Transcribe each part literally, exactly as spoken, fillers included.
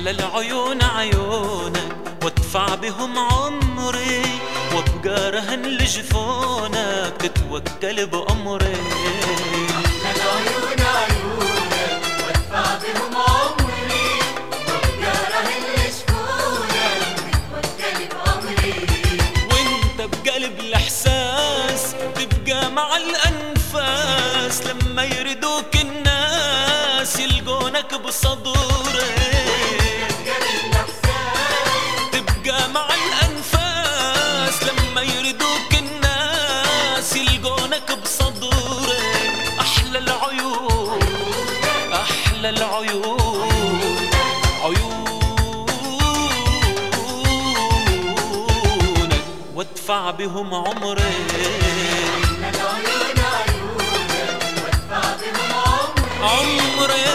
أحلى العيون عيونك وادفع بهم عمري، وابقى رهن لجفونك تتوكل بأمري. أحلى العيون عيونك وادفع بهم عمري، وابقى رهن لجفونك تتوكل بأمري. وانت بقلب الإحساس تبقى مع الأنفاس، لما يردوك الناس يلقونك بصدوري. تبقى مع الأنفاس لما يردوك الناس يلقونك بصدوري. أحلى العيون أحلى العيون عيونك وادفع بهم عمري. أحلى العيون عيونك وادفع بهم عمري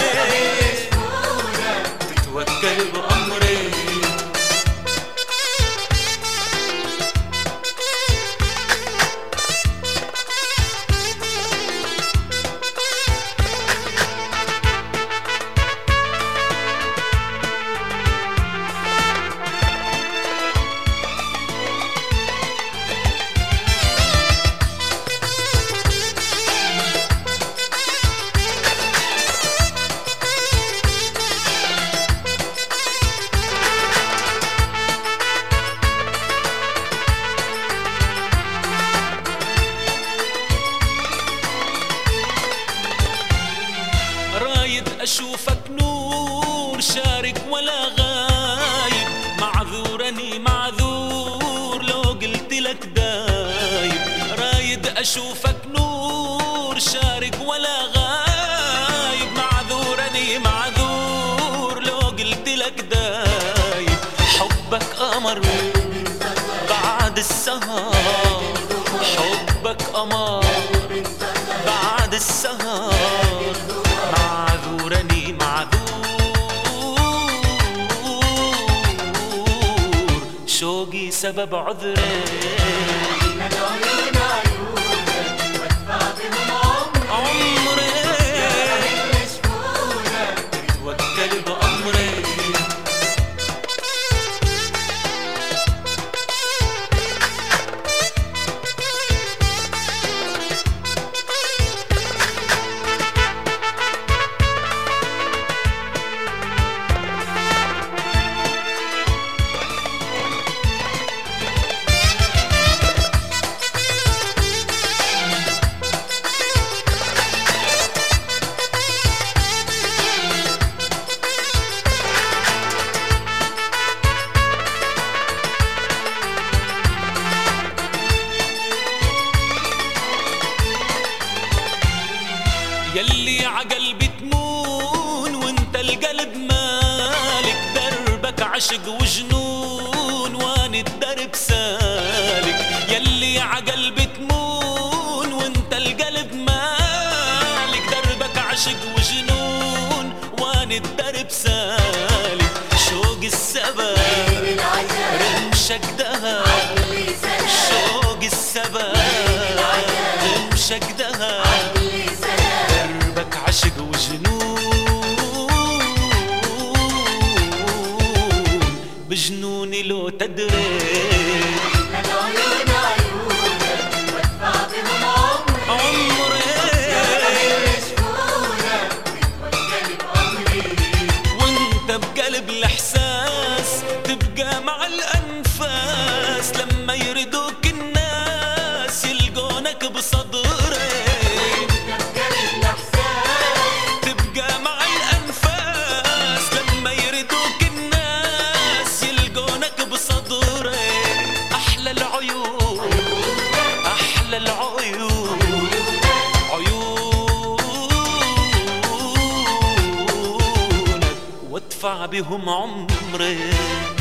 تتوكل بأمري. أشوفك نور شارك ولا غايب، معذورني معذور لو قلت لك دايب. رايد أشوفك نور شارك ولا غايب، معذورني معذور لو قلت لك دايب. حبك قمر بعد السهر، حبك قمر بعد السهر، معذورني معذور شوقي سبب عذري. أحلى العيون عيونك وادفع بهم عمري، تتوكل بأمري. يلي عقلبي تمون وانت القلب مالك، دربك عشق وجنون واني الدرب سالك. يلي عقلبي تمون وانت القلب مالك، دربك عشق وجنون واني الدرب سالك. شوق السبب رمشك دهب، شوق السبب رمشك دهب، دربك عشق وجنون بجنوني لو تدري. أحلى العيون عيونك وادفع بهم عمري، تتوكل بأمري. وانت بقلب الإحساس تبقى مع الأنفاس، لما يردوك الناس يلقونك بصدري. تبقى مع الأنفاس لما يردوك الناس يلقونك بصدري. أحلى العيون أحلى العيون عيونك وادفع بهم عمري.